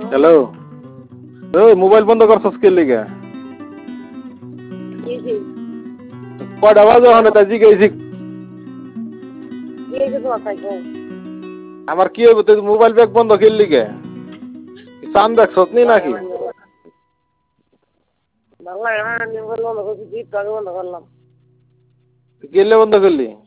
Hello, ওই mobile বন্ধ করছস কে লিগা? কয়টা বাজে ওখানে তাই জিজ্ঞাসি? আমার কি হইব তুই মোবাইল ব্যাগ বন্ধ কে লিগা? চান দেখছস নি নাকি? গেলে বন্ধ করলি?